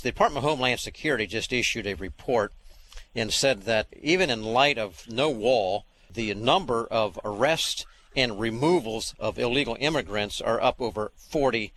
The Department of Homeland Security just issued a report and said that even in light of no wall, the number of arrests and removals of illegal immigrants are up over 40%.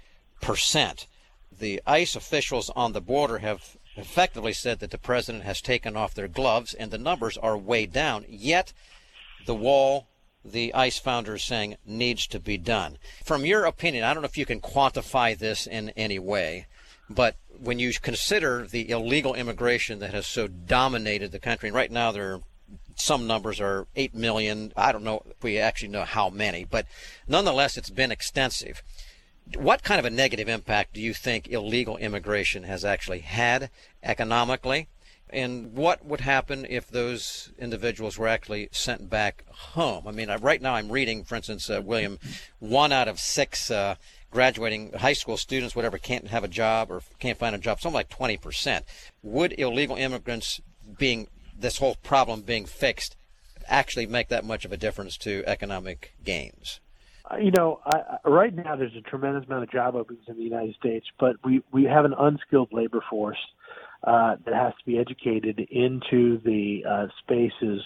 The ICE officials on the border have effectively said that the president has taken off their gloves and the numbers are way down. Yet the wall, the ICE founder is saying, needs to be done. From your opinion, I don't know if you can quantify this in any way, but when you consider the illegal immigration that has so dominated the country, and right now some numbers are 8 million. I don't know if we actually know how many, but nonetheless, it's been extensive. What kind of a negative impact do you think illegal immigration has actually had economically? And what would happen if those individuals were actually sent back home? I mean, right now I'm reading, for instance, William, 1 out of 6 graduating high school students, whatever, can't have a job or can't find a job, something like 20%. Would illegal immigrants this whole problem being fixed actually make that much of a difference to economic gains? Right now there's a tremendous amount of job openings in the United States, but we have an unskilled labor force that has to be educated into the spaces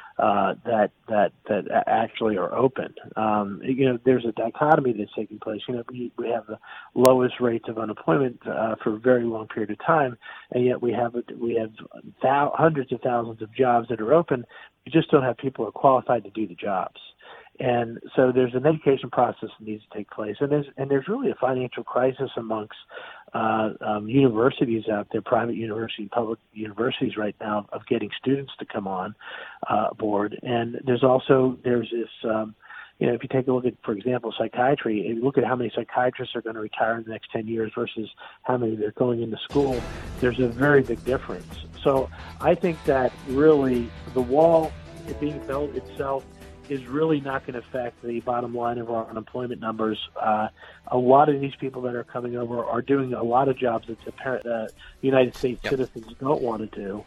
that actually are open. There's a dichotomy that's taking place. We have the lowest rates of unemployment for a very long period of time, and yet we have hundreds of thousands of jobs that are open. We just don't have people who are qualified to do the jobs. And so there's an education process that needs to take place, and there's really a financial crisis amongst universities out there, private universities, public universities right now, of getting students to come on board. And there's this. If you take a look at, for example, psychiatry, if you look at how many psychiatrists are going to retire in the next 10 years versus how many they're going into school, there's a very big difference. So I think that really the wall being built itself is really not going to affect the bottom line of our unemployment numbers. A lot of these people that are coming over are doing a lot of jobs that the United States citizens don't want to do.